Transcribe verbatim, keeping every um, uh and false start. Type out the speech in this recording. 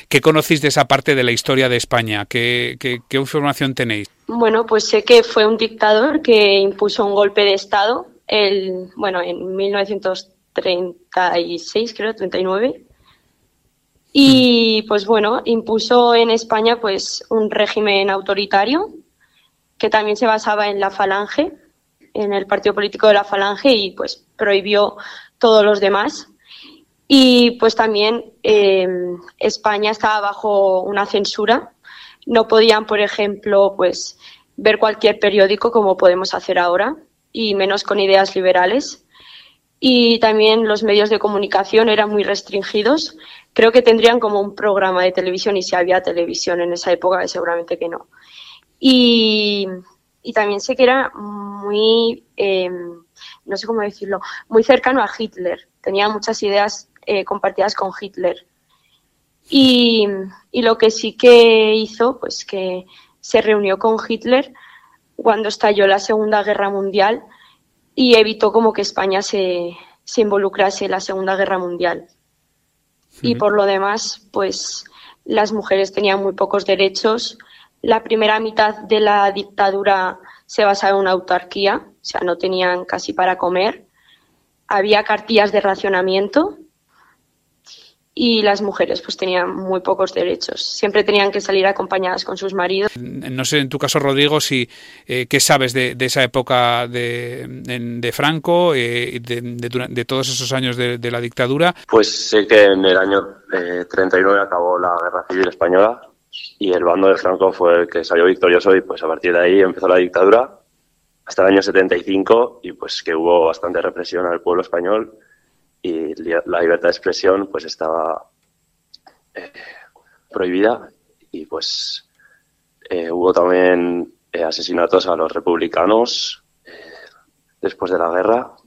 ¿Qué conocéis de esa parte de la historia de España? ¿Qué, qué, qué información tenéis? Bueno, pues sé que fue un dictador que impuso un golpe de Estado, el, bueno, en mil novecientos treinta y seis, creo, treinta y nueve. Y pues bueno, impuso en España pues un régimen autoritario que también se basaba en la Falange, en el partido político de la Falange, y pues prohibió todos los demás. Y pues también eh, España estaba bajo una censura. No podían, por ejemplo, pues ver cualquier periódico como podemos hacer ahora, y menos con ideas liberales. Y también los medios de comunicación eran muy restringidos. Creo que tendrían como un programa de televisión, y si había televisión en esa época, seguramente que no. Y, y también sé que era muy, eh, no sé cómo decirlo, muy cercano a Hitler. Tenía muchas ideas eh, compartidas con Hitler. Y, y lo que sí que hizo, pues que se reunió con Hitler cuando estalló la Segunda Guerra Mundial y evitó como que España se, se involucrase en la Segunda Guerra Mundial. Y por lo demás, pues las mujeres tenían muy pocos derechos. La primera mitad de la dictadura se basaba en una autarquía, o sea, no tenían casi para comer. Había cartillas de racionamiento y las mujeres pues tenían muy pocos derechos. Siempre tenían que salir acompañadas con sus maridos. No sé, en tu caso, Rodrigo, si eh, qué sabes de, de esa época de, de Franco, eh, de, de, de todos esos años de, de la dictadura. Pues sé que en el año eh, treinta y nueve acabó la Guerra Civil Española y el bando de Franco fue el que salió victorioso, y pues a partir de ahí empezó la dictadura hasta el año setenta y cinco, y pues que hubo bastante represión al pueblo español y la libertad de expresión pues estaba eh, prohibida, y pues eh, hubo también eh, asesinatos a los republicanos eh, después de la guerra,